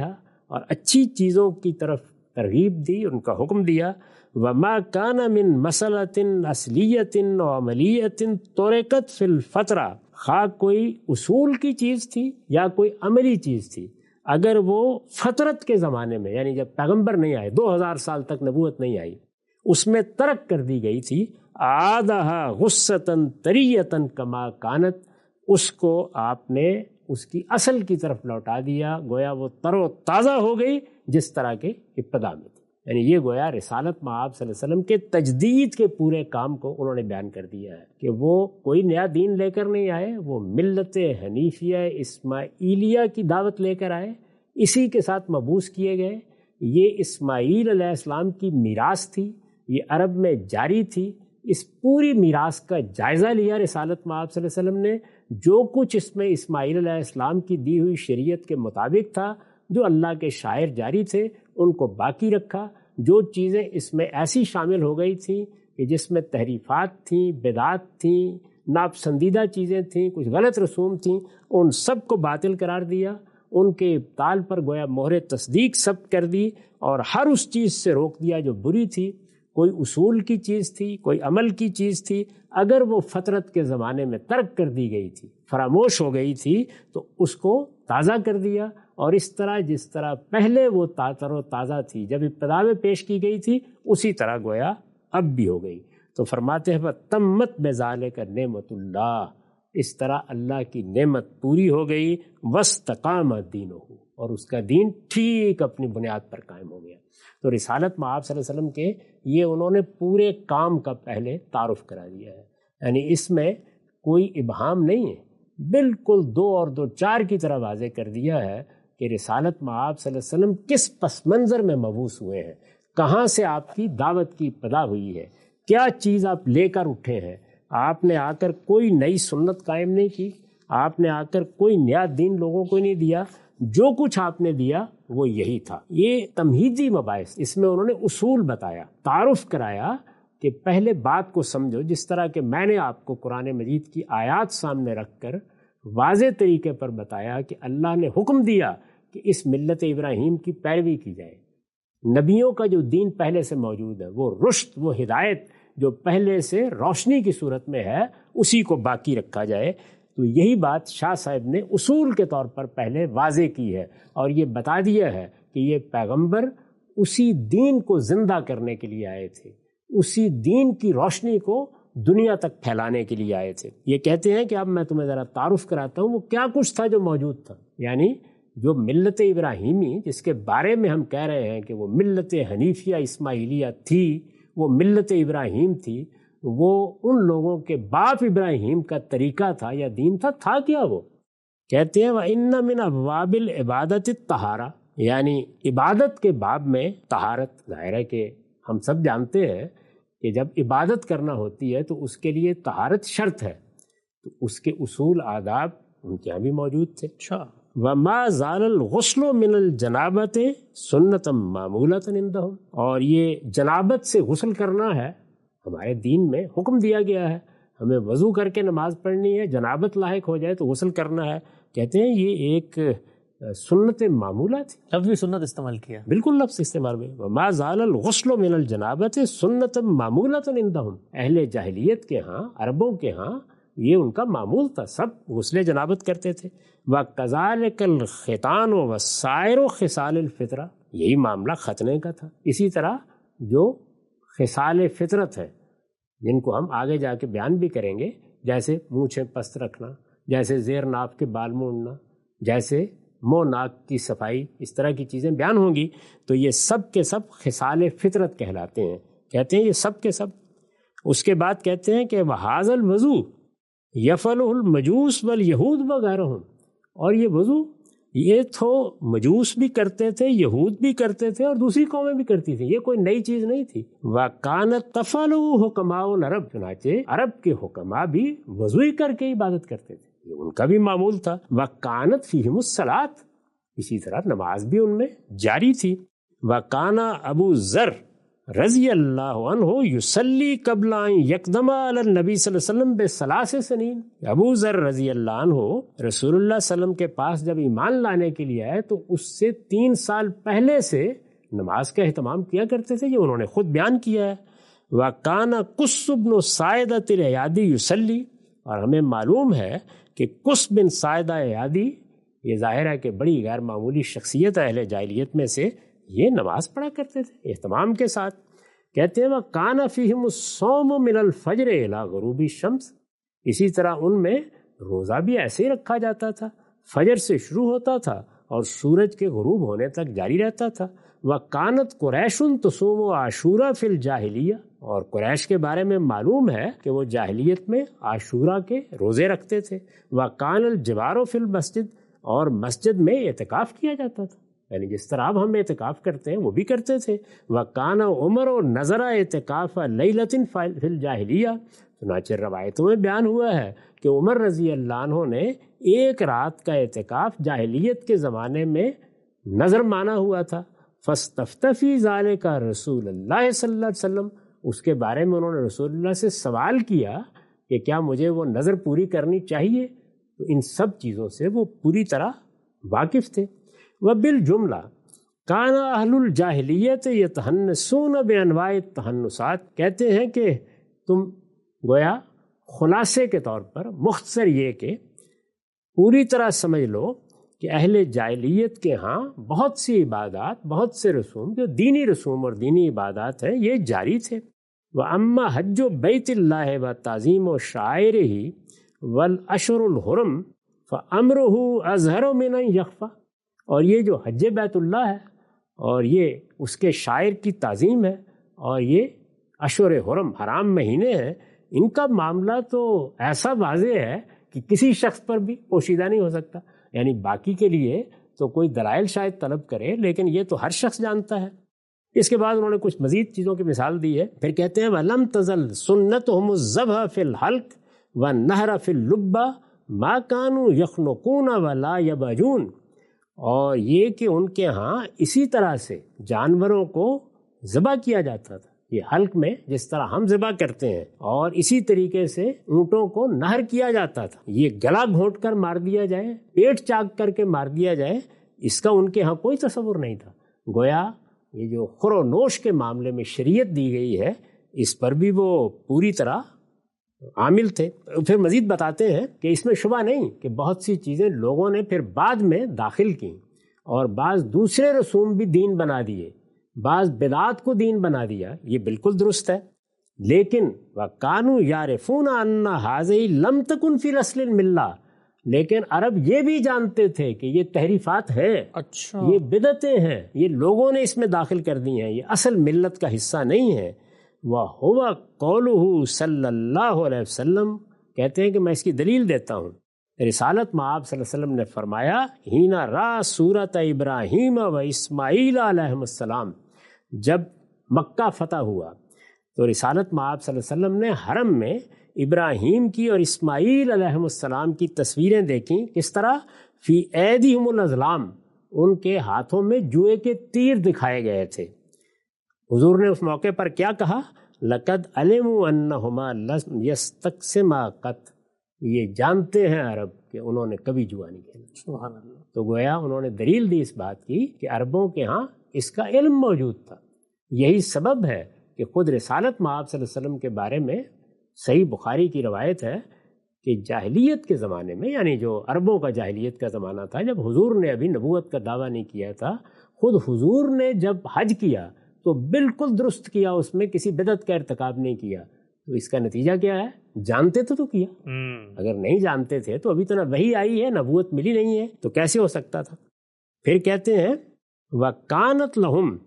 Speaker 2: اور اچھی چیزوں کی طرف ترغیب دی، ان کا حکم دیا۔ وما کان من مسئلۃ اصلیۃ و عملیۃ ترکت فی الفترہ، خواہ کوئی اصول کی چیز تھی یا کوئی عملی چیز تھی، اگر وہ فطرت کے زمانے میں، یعنی جب پیغمبر نہیں آئے، 2000 سال تک نبوت نہیں آئی، اس میں ترک کر دی گئی تھی، عادہا غصتاً طریتاً کما کانت، اس کو آپ نے اس کی اصل کی طرف لوٹا دیا، گویا وہ تر و تازہ ہو گئی جس طرح کے ابتدا میں تھی۔ یعنی یہ گویا رسالت مآب صلی اللہ علیہ وسلم کے تجدید کے پورے کام کو انہوں نے بیان کر دیا ہے کہ وہ کوئی نیا دین لے کر نہیں آئے، وہ ملت حنیفیہ اسماعیلیہ کی دعوت لے کر آئے، اسی کے ساتھ مبعوث کیے گئے۔ یہ اسماعیل علیہ السلام کی میراث تھی، یہ عرب میں جاری تھی۔ اس پوری میراث کا جائزہ لیا رسالت مآب صلی اللہ علیہ وسلم نے، جو کچھ اس میں اسماعیل علیہ السلام کی دی ہوئی شریعت کے مطابق تھا، جو اللہ کے شاعر جاری تھے ان کو باقی رکھا۔ جو چیزیں اس میں ایسی شامل ہو گئی تھیں کہ جس میں تحریفات تھیں، بدعات تھیں، ناپسندیدہ چیزیں تھیں، کچھ غلط رسوم تھیں، ان سب کو باطل قرار دیا، ان کے ابطال پر گویا مہر تصدیق سب کر دی، اور ہر اس چیز سے روک دیا جو بری تھی۔ کوئی اصول کی چیز تھی، کوئی عمل کی چیز تھی، اگر وہ فطرت کے زمانے میں ترک کر دی گئی تھی، فراموش ہو گئی تھی، تو اس کو تازہ کر دیا، اور اس طرح جس طرح پہلے وہ تر و تازہ تھی جب ابتدا میں پیش کی گئی تھی، اسی طرح گویا اب بھی ہو گئی۔ تو فرماتے ہیں تمت بذالک نعمت اللہ، اس طرح اللہ کی نعمت پوری ہو گئی، واستقام دینہ، اور اس کا دین ٹھیک اپنی بنیاد پر قائم ہو گیا۔ تو رسالت مآب صلی اللہ علیہ وسلم کے یہ انہوں نے پورے کام کا پہلے تعارف کرا دیا ہے، یعنی اس میں کوئی ابہام نہیں ہے، بالکل 2 اور 2 4 کی طرح واضح کر دیا ہے کہ رسالت مآب صلی اللہ علیہ وسلم کس پس منظر میں مبعوث ہوئے ہیں، کہاں سے آپ کی دعوت کی ابتدا ہوئی ہے، کیا چیز آپ لے کر اٹھے ہیں۔ آپ نے آ کر کوئی نئی سنت قائم نہیں کی، آپ نے آ کر کوئی نیا دین لوگوں کو نہیں دیا، جو کچھ آپ نے دیا وہ یہی تھا۔ یہ تمہیدی مباحث، اس میں انہوں نے اصول بتایا، تعارف کرایا کہ پہلے بات کو سمجھو، جس طرح کہ میں نے آپ کو قرآن مجید کی آیات سامنے رکھ کر واضح طریقے پر بتایا کہ اللہ نے حکم دیا کہ اس ملت ابراہیم کی پیروی کی جائے۔ نبیوں کا جو دین پہلے سے موجود ہے، وہ رشد، وہ ہدایت جو پہلے سے روشنی کی صورت میں ہے، اسی کو باقی رکھا جائے۔ تو یہی بات شاہ صاحب نے اصول کے طور پر پہلے واضح کی ہے، اور یہ بتا دیا ہے کہ یہ پیغمبر اسی دین کو زندہ کرنے کے لیے آئے تھے، اسی دین کی روشنی کو دنیا تک پھیلانے کے لیے آئے تھے۔ یہ کہتے ہیں کہ اب میں تمہیں ذرا تعارف کراتا ہوں وہ کیا کچھ تھا جو موجود تھا، یعنی جو ملت ابراہیمی جس کے بارے میں ہم کہہ رہے ہیں کہ وہ ملت حنیفیہ اسماعیلیہ تھی، وہ ملت ابراہیم تھی، وہ ان لوگوں کے باپ ابراہیم کا طریقہ تھا یا دین تھا کیا وہ؟ کہتے ہیں وَإِنَّ مِنْ أَبْوَابِ الْعِبَادَةِ الطَّہَارَةِ، یعنی عبادت کے باب میں طہارت۔ ظاہر ہے کہ ہم سب جانتے ہیں کہ جب عبادت کرنا ہوتی ہے تو اس کے لیے طہارت شرط ہے، تو اس کے اصول آداب ان کے یہاں بھی موجود تھے۔ وَمَا زَالَ الْغُسْلُ مِنَ الْجَنَابَةِ سُنَّةً مَعْمُولَةً عِندَهُمْ، اور یہ جنابت سے غسل کرنا ہے، ہمارے دین میں حکم دیا گیا ہے، ہمیں وضو کر کے نماز پڑھنی ہے، جنابت لاحق ہو جائے تو غسل کرنا ہے۔ کہتے ہیں یہ ایک سنت معمولہ تھی،
Speaker 1: لفظ بھی سنت استعمال کیا،
Speaker 2: بالکل لفظ استعمال میں وما زال الغسل من الجنابت سنت معمولۃ عندهم، اہل جاہلیت کے ہاں، عربوں کے ہاں یہ ان کا معمول تھا، سب غسل جنابت کرتے تھے۔ وکذالک الختان وسائر خصال الفطرہ، یہی معاملہ ختنے کا تھا۔ اسی طرح جو خصال فطرت ہے جن کو ہم آگے جا کے بیان بھی کریں گے، جیسے مونچھیں پست رکھنا، جیسے زیر ناف کے بال مونڈنا، جیسے منہ ناک کی صفائی، اس طرح کی چیزیں بیان ہوں گی، تو یہ سب کے سب خصال فطرت کہلاتے ہیں۔ کہتے ہیں یہ سب کے سب۔ اس کے بعد کہتے ہیں کہ وَهَذَا الْوُضُوءُ يَفْعَلُهُ الْمَجُوسُ وَالْيَهُودُ وَغَيْرُهُمْ، اور یہ وضو یہ تو مجوس بھی کرتے تھے، یہود بھی کرتے تھے، اور دوسری قومیں بھی کرتی تھیں، یہ کوئی نئی چیز نہیں تھی۔ وَكَانَتْ تَفْعَلُهُ حُكَمَاءُ الْعَرَبِ، چنانچہ عرب کے حکما بھی وضو ہی کر کے عبادت کرتے تھے، یہ ان کا بھی معمول تھا۔ وَكَانَتْ فِيهِمُ الصَّلَاةُ، اسی طرح نماز بھی ان میں جاری تھی۔ وَكَانَ أَبُو ذر رضی اللہ عنہ یصلی قبل ان یقدم علی النبی صلی اللہ علیہ وسلم بثلاث سنین. ابو ذر رضی اللہ عنہ رسول اللہ صلی اللہ علیہ وسلم کے پاس جب ایمان لانے کے لیے آئے تو اس سے 3 سال پہلے سے نماز کا اہتمام کیا کرتے تھے. یہ انہوں نے خود بیان کیا ہے. وَكَانَ قُسْ بْنُ سَاعِدَةِ الْعَیادِی یصلی، اور ہمیں معلوم ہے کہ قُس بن ساعدہ عیادی، یہ ظاہر ہے کہ بڑی غیر معمولی شخصیت اہل جاہلیت میں سے، یہ نماز پڑھا کرتے تھے اہتمام کے ساتھ. کہتے ہیں وَكَانَ فِيهِمُ الصَّوْمُ مِنَ الْفَجْرِ إِلَىٰ غُرُوبِ الشَّمْسِ، اسی طرح ان میں روزہ بھی ایسے ہی رکھا جاتا تھا، فجر سے شروع ہوتا تھا اور سورج کے غروب ہونے تک جاری رہتا تھا. وَكَانَتْ قُرَيْشٌ تُصُومُ عَاشُورَىٰ فِي الْجَاهِلِيَّةِ، اور قریش کے بارے میں معلوم ہے کہ وہ جاہلیت میں عاشورہ کے روزے رکھتے تھے. وَكَانَ الْجِوَارُ فِي الْمَسْجِدِ، اور مسجد میں اعتکاف کیا جاتا تھا، یعنی جس طرح اب ہم اعتکاف کرتے ہیں وہ بھی کرتے تھے. وَكَانَ عُمَرُ نَظَرَ اعْتِكَافَ لَيْلَةٍ فِي الْجَاهِلِيَّةِ، چنانچہ روایتوں میں بیان ہوا ہے کہ عمر رضی اللہ عنہ نے ایک رات کا اعتکاف جاہلیت کے زمانے میں نظر مانا ہوا تھا. فَاسْتَفْتَ فِي ذَلِكَ رسول اللہ صلی اللہ علیہ وسلم، اس کے بارے میں انہوں نے رسول اللہ سے سوال کیا کہ کیا مجھے وہ نظر پوری کرنی چاہیے. تو ان سب چیزوں سے وہ پوری طرح واقف تھے. وبالجملہ کان اہل الجاہلیت یتحنسون بانواع التحنسات، کہتے ہیں کہ تم گویا خلاصے کے طور پر مختصر یہ کہ پوری طرح سمجھ لو کہ اہل جاہلیت کے ہاں بہت سی عبادات، بہت سے رسوم جو دینی رسوم اور دینی عبادات ہیں یہ جاری تھے. وَأَمَّا حَجُّ بَيْتِ اللَّهِ وَتَعْظِيمُ شَعَائِرِهِ وَالْأَشْهُرُ الْحُرُمُ فَأَمْرُهُ أَظْهَرُ مِنْ أَنْ يَخْفَىٰ، اور یہ جو حج بیت اللہ ہے اور یہ اس کے شاعر کی تعظیم ہے اور یہ اشہر حرم حرام مہینے ہیں، ان کا معاملہ تو ایسا واضح ہے کہ کسی شخص پر بھی پوشیدہ نہیں ہو سکتا. یعنی باقی کے لیے تو کوئی دلائل شاید طلب کرے، لیکن یہ تو ہر شخص جانتا ہے. اس کے بعد انہوں نے کچھ مزید چیزوں کی مثال دی ہے. پھر کہتے ہیں وَلَمْ تَزَلْ سُنَّتُهُمُ الذَّبْحَ فِي الْحَلْقِ وَالنَّحْرَ فِي اللُّبَّةِ مَا كَانُوا يَخْنُقُونَ وَلَا يَبْجُونَ، اور یہ کہ ان کے ہاں اسی طرح سے جانوروں کو ذبح کیا جاتا تھا، یہ حلق میں جس طرح ہم ذبح کرتے ہیں، اور اسی طریقے سے اونٹوں کو نہر کیا جاتا تھا. یہ گلا گھونٹ کر مار دیا جائے، پیٹ چاک کر کے مار دیا جائے، اس کا ان کے ہاں کوئی تصور نہیں تھا. گویا یہ جو خور و نوش کے معاملے میں شریعت دی گئی ہے اس پر بھی وہ پوری طرح عامل تھے. پھر مزید بتاتے ہیں کہ اس میں شبہ نہیں کہ بہت سی چیزیں لوگوں نے پھر بعد میں داخل کی اور بعض دوسرے رسوم بھی دین بنا دیے، بعض بدعات کو دین بنا دیا، یہ بالکل درست ہے. لیکن وَكَانُوا يَعْرِفُونَ أَنَّ هَٰذِهِ لَمْ تَكُنْ فِي الْأَصْلِ الْمِلَّةِ، لیکن عرب یہ بھی جانتے تھے کہ یہ تحریفات ہیں، یہ بدعتیں ہیں، یہ لوگوں نے اس میں داخل کر دی ہیں، یہ اصل ملت کا حصہ نہیں ہے. وَهُوَ قَوْلُهُ صلی اللہ علیہ وسلم، کہتے ہیں کہ میں اس کی دلیل دیتا ہوں. رسالت میں آپ صلی اللہ علیہ وسلم نے فرمایا ہینا را سورت ابراہیم و اسماعیل علیہ السلام، جب مکہ فتح ہوا تو رسالت میں آپ صلی اللہ علیہ وسلم نے حرم میں ابراہیم کی اور اسماعیل علیہ السلام کی تصویریں دیکھیں. کس طرح؟ فی ایدیہم الازلام، ان کے ہاتھوں میں جوئے کے تیر دکھائے گئے تھے. حضور نے اس موقع پر کیا کہا؟ لقد علموا انہما لم یستقسما قط، یہ جانتے ہیں عرب کہ انہوں نے کبھی جوا نہیں کھیلا.
Speaker 1: سبحان اللہ.
Speaker 2: تو گویا انہوں نے دلیل دی اس بات کی کہ عربوں کے ہاں اس کا علم موجود تھا. یہی سبب ہے کہ خود رسالت میں آپ صلی اللہ علیہ وسلم کے بارے میں صحیح بخاری کی روایت ہے کہ جاہلیت کے زمانے میں، یعنی جو عربوں کا جاہلیت کا زمانہ تھا، جب حضور نے ابھی نبوت کا دعویٰ نہیں کیا تھا، خود حضور نے جب حج کیا تو بالکل درست کیا، اس میں کسی بدعت کا ارتکاب نہیں کیا. تو اس کا نتیجہ کیا ہے؟ جانتے تو کیا، اگر نہیں جانتے تھے تو ابھی تو نہ وحی آئی ہے، نبوت ملی نہیں ہے، تو کیسے ہو سکتا تھا؟ پھر کہتے ہیں وَكَانَتْ لَهُمْ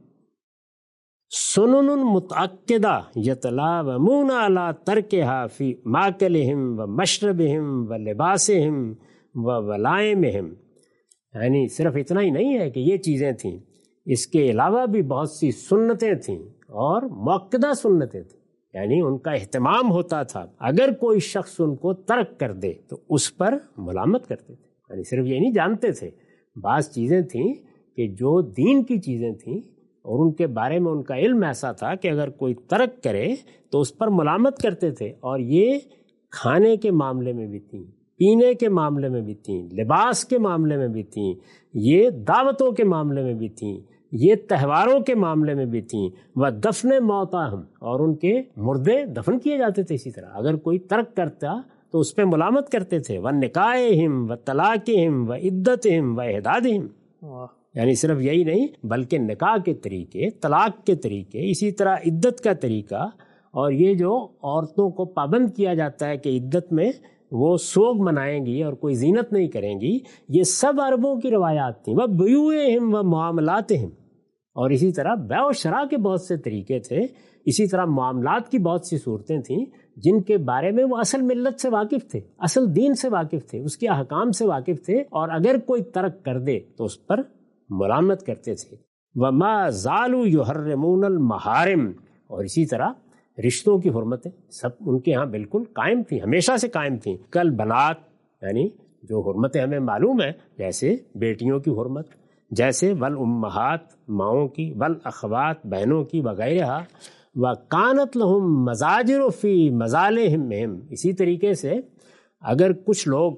Speaker 2: سُنُنٌ مُتَعَقِّدَةٌ يَتَلَاوَمُونَ عَلَىٰ تَرْكِهَا فِي مَأْكَلِهِمْ وَمَشْرَبِهِمْ وَلِبَاسِهِمْ وَوَلَائِمِهِمْ. یعنی صرف اتنا ہی نہیں ہے کہ یہ چیزیں تھیں، اس کے علاوہ بھی بہت سی سنتیں تھیں اور مؤکدہ سنتیں تھیں، یعنی ان کا اہتمام ہوتا تھا. اگر کوئی شخص ان کو ترک کر دے تو اس پر ملامت کرتے تھے. یعنی صرف یہ نہیں جانتے تھے، بعض چیزیں تھیں کہ جو دین کی چیزیں تھیں اور ان کے بارے میں ان کا علم ایسا تھا کہ اگر کوئی ترک کرے تو اس پر ملامت کرتے تھے. اور یہ کھانے کے معاملے میں بھی تھیں, پینے کے معاملے میں بھی تھیں, لباس کے معاملے میں بھی تھیں, یہ دعوتوں کے معاملے میں بھی تھیں, یہ تہواروں کے معاملے میں بھی تھیں. وہ دفن موتاہم, اور ان کے مردے دفن کیے جاتے تھے. اسی طرح اگر کوئی ترک کرتا تو اس پہ ملامت کرتے تھے. وہ نکاحہم و طلاقہم و عدتہم و احدادہم, یعنی صرف یہی نہیں بلکہ نکاح کے طریقے, طلاق کے طریقے, اسی طرح عدت کا طریقہ. اور یہ جو عورتوں کو پابند کیا جاتا ہے کہ عدت میں وہ سوگ منائیں گی اور کوئی زینت نہیں کریں گی, یہ سب عربوں کی روایات تھیں. وہ بیوہم و معاملاتہم, اور اسی طرح بیع و شراء کے بہت سے طریقے تھے. اسی طرح معاملات کی بہت سی صورتیں تھیں جن کے بارے میں وہ اصل ملت سے واقف تھے, اصل دین سے واقف تھے, اس کے احکام سے واقف تھے, اور اگر کوئی ترک کر دے تو اس پر ملامت کرتے تھے. وَمَا زَالُوا يُحَرِّمُونَ الْمَحَارِمَ, اور اسی طرح رشتوں کی حرمتیں سب ان کے ہاں بالکل قائم تھیں, ہمیشہ سے قائم تھیں. کل بنات, یعنی جو حرمتیں ہمیں معلوم ہیں, جیسے بیٹیوں کی حرمت, جیسے والامہات ماؤں کی, والاخوات بہنوں کی, وغیرہ. وَكَانَتْ لَهُمْ مَزَاجِرُ فِي مَزَالِهِمْ, اسی طریقے سے اگر کچھ لوگ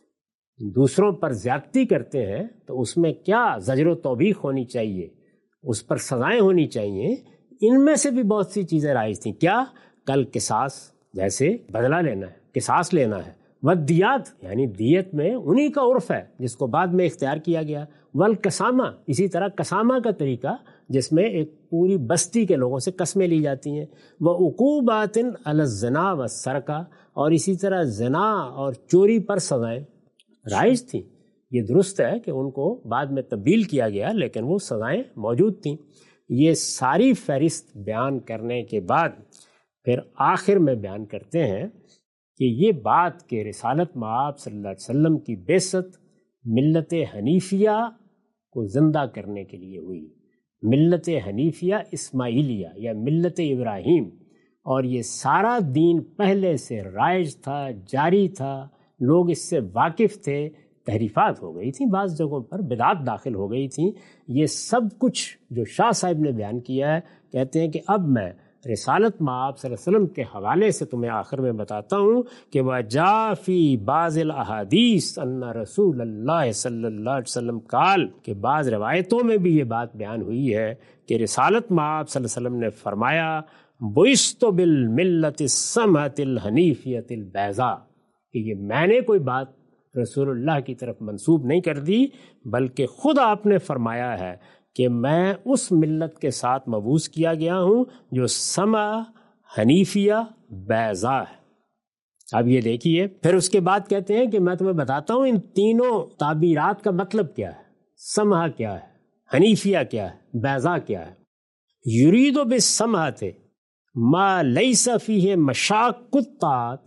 Speaker 2: دوسروں پر زیادتی کرتے ہیں تو اس میں کیا زجر و توبیخ ہونی چاہیے, اس پر سزائیں ہونی چاہیے. ان میں سے بھی بہت سی چیزیں رائج تھیں. کیا؟ کل قصاص, جیسے بدلہ لینا ہے, قصاص لینا ہے. والدیات, یعنی دیت میں انہی کا عرف ہے جس کو بعد میں اختیار کیا گیا. والقسامہ, اسی طرح قسامہ کا طریقہ جس میں ایک پوری بستی کے لوگوں سے قسمیں لی جاتی ہیں. وعقوبات علی الزنا والسرقہ, اور اسی طرح زنا اور چوری پر سزائیں رائج تھیں. یہ درست ہے کہ ان کو بعد میں تبدیل کیا گیا, لیکن وہ سزائیں موجود تھیں. یہ ساری فہرست بیان کرنے کے بعد پھر آخر میں بیان کرتے ہیں کہ یہ بات کہ رسالت مآب صلی اللہ علیہ وسلم کی بعثت ملت حنیفیہ کو زندہ کرنے کے لیے ہوئی. ملت حنیفیہ اسماعیلیہ یا ملت ابراہیم, اور یہ سارا دین پہلے سے رائج تھا, جاری تھا, لوگ اس سے واقف تھے. تحریفات ہو گئی تھیں, بعض جگہوں پر بدعات داخل ہو گئی تھیں. یہ سب کچھ جو شاہ صاحب نے بیان کیا ہے, کہتے ہیں کہ اب میں رسالت مآب صلی اللہ علیہ وسلم کے حوالے سے تمہیں آخر میں بتاتا ہوں کہ وَجَاءَ فِي بَعْضِ الْأَحَادِيثِ أَنَّ رسول اللہ صلی اللہ علیہ وسلم قال, کہ بعض روایتوں میں بھی یہ بات بیان ہوئی ہے کہ رسالت مآب صلی اللہ علیہ وسلم نے فرمایا بُعِثْتُ بِالْمِلَّةِ السَّمْحَةِ الْحَنِیفِیَّةِ الْبَیضَاء, کہ یہ میں نے کوئی بات رسول اللہ کی طرف منسوب نہیں کر دی, بلکہ خود آپ نے فرمایا ہے کہ میں اس ملت کے ساتھ مبعوث کیا گیا ہوں جو سما حنیفیہ بیضاء ہے. اب یہ دیکھیے, پھر اس کے بعد کہتے ہیں کہ میں تمہیں بتاتا ہوں ان تینوں تعبیرات کا مطلب کیا ہے. سمحہ کیا ہے, حنیفیہ کیا ہے, بیضاء کیا ہے. یرید بالسمحۃ ما لیس فیہ مشاق الطاعات,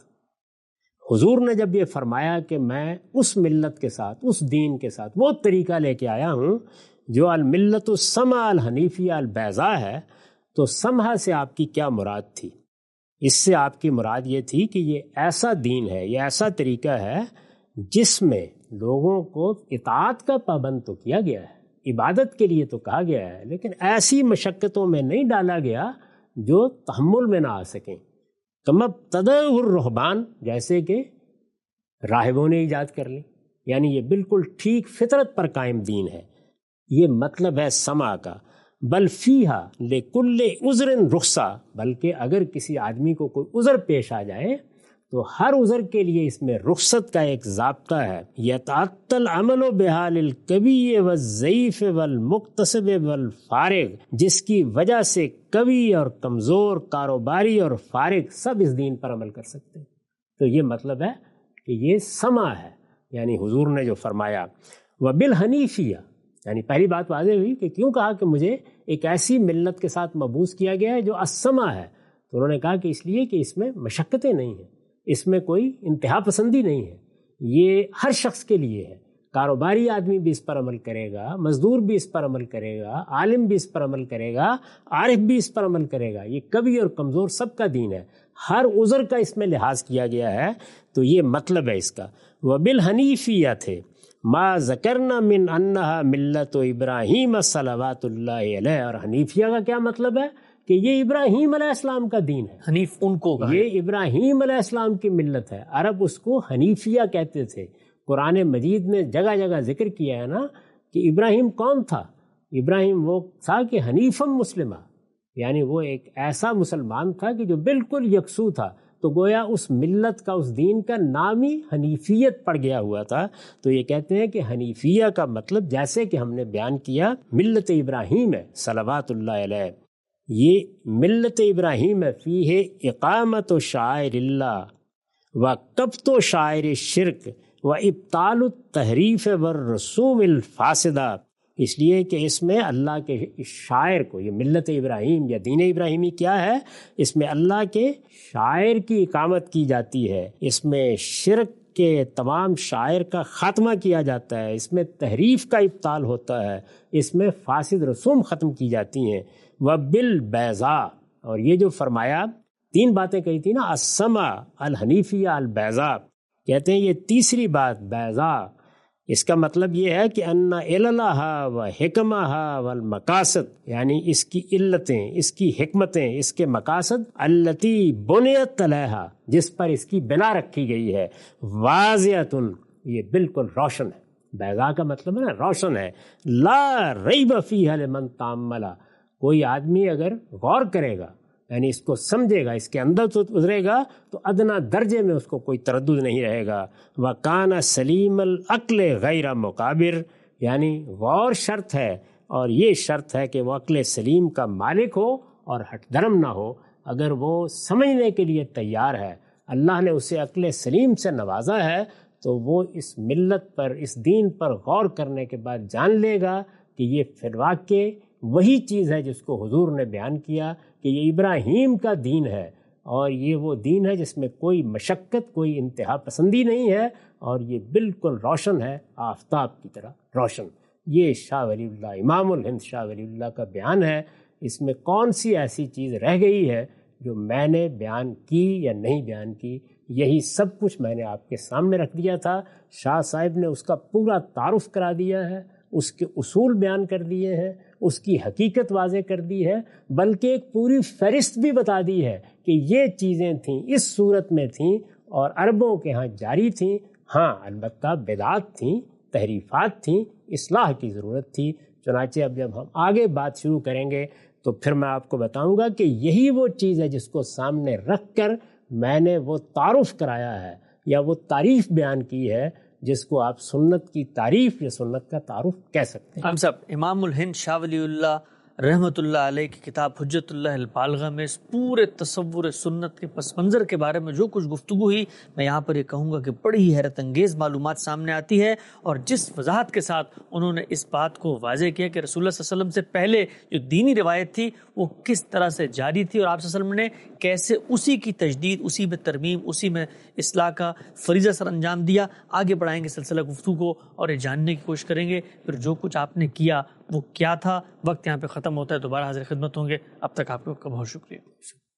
Speaker 2: حضور نے جب یہ فرمایا کہ میں اس ملت کے ساتھ, اس دین کے ساتھ وہ طریقہ لے کے آیا ہوں جو الملت السمح الحنیفیہ البیضاء ہے, تو سمحہ سے آپ کی کیا مراد تھی؟ اس سے آپ کی مراد یہ تھی کہ یہ ایسا دین ہے, یہ ایسا طریقہ ہے جس میں لوگوں کو اطاعت کا پابند تو کیا گیا ہے, عبادت کے لیے تو کہا گیا ہے, لیکن ایسی مشقتوں میں نہیں ڈالا گیا جو تحمل میں نہ آ سکیں. کما ابتدأ الرہبان, جیسے کہ راہبوں نے ایجاد کر لی, یعنی یہ بالکل ٹھیک فطرت پر قائم دین ہے. یہ مطلب ہے سما کا. بل فیہا لکل عذر رخصہ, بلکہ اگر کسی آدمی کو کوئی عذر پیش آ جائے تو ہر عذر کے لیے اس میں رخصت کا ایک ضابطہ ہے. یتعطل العمل بحال القوی والضعیف والمقتصب والفارغ, جس کی وجہ سے قوی اور کمزور, کاروباری اور فارغ سب اس دین پر عمل کر سکتے ہیں. تو یہ مطلب ہے کہ یہ سما ہے, یعنی حضور نے جو فرمایا. وبالحنیفیہ, یعنی پہلی بات واضح ہوئی کہ کیوں کہا کہ مجھے ایک ایسی ملت کے ساتھ مبعوث کیا گیا ہے جو السما ہے. تو انہوں نے کہا کہ اس لیے کہ اس میں مشقتیں نہیں ہیں, اس میں کوئی انتہا پسندی نہیں ہے, یہ ہر شخص کے لیے ہے. کاروباری آدمی بھی اس پر عمل کرے گا, مزدور بھی اس پر عمل کرے گا, عالم بھی اس پر عمل کرے گا, عارف بھی اس پر عمل کرے گا. یہ قوی اور کمزور سب کا دین ہے, ہر عذر کا اس میں لحاظ کیا گیا ہے. تو یہ مطلب ہے اس کا. وبالحنیفیہ تھے ما ذکرنا من انہا ملت ابراہیم صلوات اللہ علیہ. اور حنیفیہ کا کیا مطلب ہے کہ یہ ابراہیم علیہ السلام کا دین ہے.
Speaker 1: حنیف ان کو
Speaker 2: یہ ابراہیم علیہ السلام کی ملت ہے. عرب اس کو حنیفیہ کہتے تھے. قرآن مجید نے جگہ جگہ ذکر کیا ہے نا کہ ابراہیم کون تھا. ابراہیم وہ تھا کہ حنیفم مسلمہ، یعنی وہ ایک ایسا مسلمان تھا کہ جو بالکل یکسو تھا. تو گویا اس ملت کا، اس دین کا نام ہی حنیفیت پڑ گیا ہوا تھا. تو یہ کہتے ہیں کہ حنیفیہ کا مطلب جیسے کہ ہم نے بیان کیا ملت ابراہیم ہے صلوات اللہ علیہ. یہ ملت ابراہیم ہے فیہ اقامت و شاعر اللہ و کبت و شاعر شرک و ابطال التحریف والرسوم الفاسدہ. اس لیے کہ اس میں اللہ کے شاعر کو، یہ ملت ابراہیم یا دین ابراہیمی کیا ہے، اس میں اللہ کے شاعر کی اقامت کی جاتی ہے، اس میں شرک کے تمام شاعر کا خاتمہ کیا جاتا ہے، اس میں تحریف کا ابطال ہوتا ہے، اس میں فاسد رسوم ختم کی جاتی ہیں. وبالبیضاء، اور یہ جو فرمایا 3 باتیں کہی تھی نا، السما الحنیفیہ البیضاء، کہتے ہیں یہ تیسری بات بیضاء، اس کا مطلب یہ ہے کہ ان عللہ و حکمہ والمقاصد، یعنی اس کی علتیں، اس کی حکمتیں، اس کے مقاصد، التی بنیت علیہا، جس پر اس کی بنا رکھی گئی ہے، واضحۃ، یہ بالکل روشن ہے. بیضاء کا مطلب ہے نا روشن ہے. لا ریب فیہا لمن تامل، کوئی آدمی اگر غور کرے گا، یعنی اس کو سمجھے گا، اس کے اندر تو اترے گا، تو ادنا درجے میں اس کو کوئی تردد نہیں رہے گا. وَكَانَ سَلِيمَ الْعَقْلِ غَيْرَ مُقَابِرٍ، یعنی غور شرط ہے، اور یہ شرط ہے کہ وہ عقل سلیم کا مالک ہو اور ہٹ درم نہ ہو. اگر وہ سمجھنے کے لیے تیار ہے، اللہ نے اسے عقل سلیم سے نوازا ہے، تو وہ اس ملت پر، اس دین پر غور کرنے کے بعد جان لے گا کہ یہ فی الواقع وہی چیز ہے جس کو حضور نے بیان کیا کہ یہ ابراہیم کا دین ہے، اور یہ وہ دین ہے جس میں کوئی مشقت، کوئی انتہا پسندی نہیں ہے، اور یہ بالکل روشن ہے، آفتاب کی طرح روشن. یہ شاہ ولی اللہ، امام الہند شاہ ولی اللہ کا بیان ہے. اس میں کون سی ایسی چیز رہ گئی ہے جو میں نے بیان کی یا نہیں بیان کی؟ یہی سب کچھ میں نے آپ کے سامنے رکھ دیا تھا. شاہ صاحب نے اس کا پورا تعارف کرا دیا ہے، اس کے اصول بیان کر دیے ہیں، اس کی حقیقت واضح کر دی ہے، بلکہ ایک پوری فہرست بھی بتا دی ہے کہ یہ چیزیں تھیں، اس صورت میں تھیں، اور عربوں کے ہاں جاری تھیں. ہاں البتہ بدعات تھیں، تحریفات تھیں، اصلاح کی ضرورت تھی. چنانچہ اب جب ہم آگے بات شروع کریں گے تو پھر میں آپ کو بتاؤں گا کہ یہی وہ چیز ہے جس کو سامنے رکھ کر میں نے وہ تعارف کرایا ہے یا وہ تعریف بیان کی ہے جس کو آپ سنت کی تعریف یا سنت کا تعارف کہہ سکتے ہیں.
Speaker 1: ہم سب امام الہند شاہ ولی اللہ رحمۃ اللہ علیہ کی کتاب حجت اللہ البالغہ میں اس پورے تصور سنت کے پس منظر کے بارے میں جو کچھ گفتگو ہوئی، میں یہاں پر یہ کہوں گا کہ بڑی ہی حیرت انگیز معلومات سامنے آتی ہے. اور جس وضاحت کے ساتھ انہوں نے اس بات کو واضح کیا کہ رسول اللہ صلی اللہ علیہ وسلم سے پہلے جو دینی روایت تھی وہ کس طرح سے جاری تھی، اور آپ صلی اللہ علیہ وسلم نے کیسے اسی کی تجدید، اسی میں ترمیم، اسی میں اصلاح کا فریضہ سر انجام دیا. آگے بڑھائیں گے سلسلہ گفتگو کو اور یہ جاننے کی کوشش کریں گے پھر جو کچھ آپ نے کیا وہ کیا تھا. وقت یہاں پہ ختم ہوتا ہے، دوبارہ حاضر خدمت ہوں گے. اب تک آپ کو بہت شکریہ.